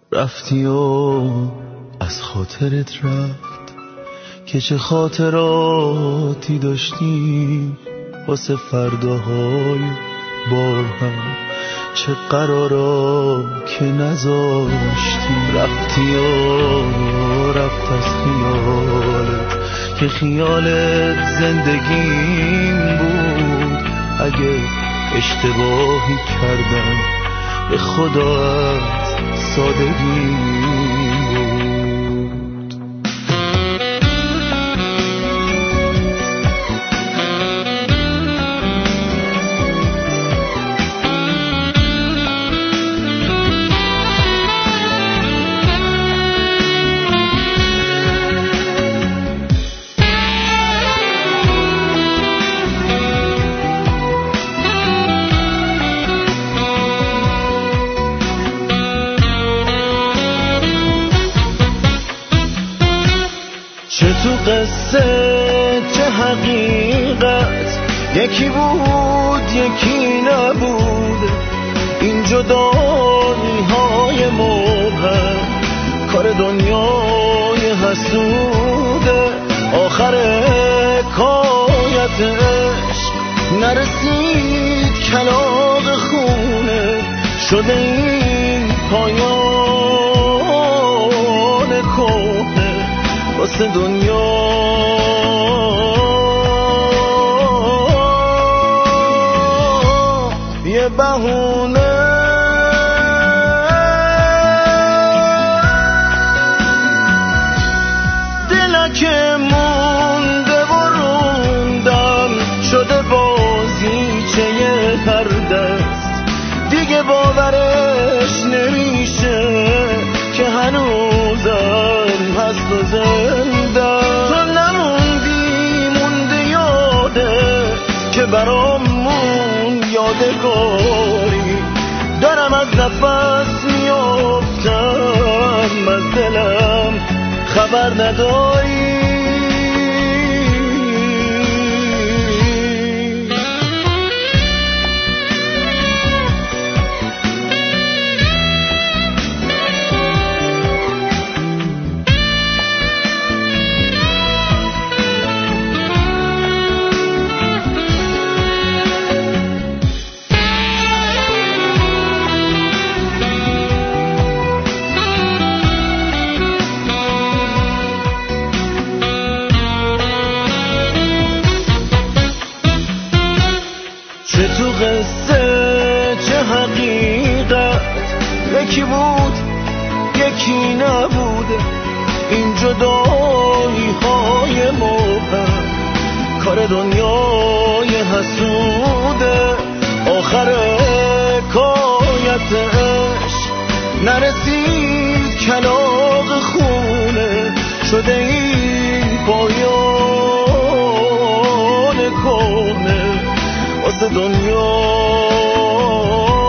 رفتی و از خاطرت رفت که چه خاطراتی داشتیم واسه فرداهای با هم، چه قرارا که نذاشتیم. رفتی و رفت از خیالت که خیالت زندگیم بود. اگه اشتباهی کردم به خدا از سادگی بود. چه تو قصه چه حقیقت، یکی بود یکی نبود. این جدایی های مبهم کار دنیای حسوده. آخر حکایت عشق نرسید کلاغ خونه، شده این پایان کهنه واسه دنیا. یه بهونه دلکه مونده و روندم شده بازیچه هر دست. دیگه باورش نمیشه که هنوزم هست و زنده. تو نموندی مونده یاده که برامون یادگاری. دارم از نفس میافتم از دلم خبر نداری. چه تو قصه چه حقیقت، یکی بود یکی نبود. این جدایی های مبهم کار دنیای حسوده. آخر حکایت عشق نرسید کلاغ خونه، شده این پایان کهنه واسه دنیا.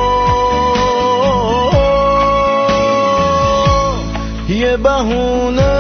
یه بهونه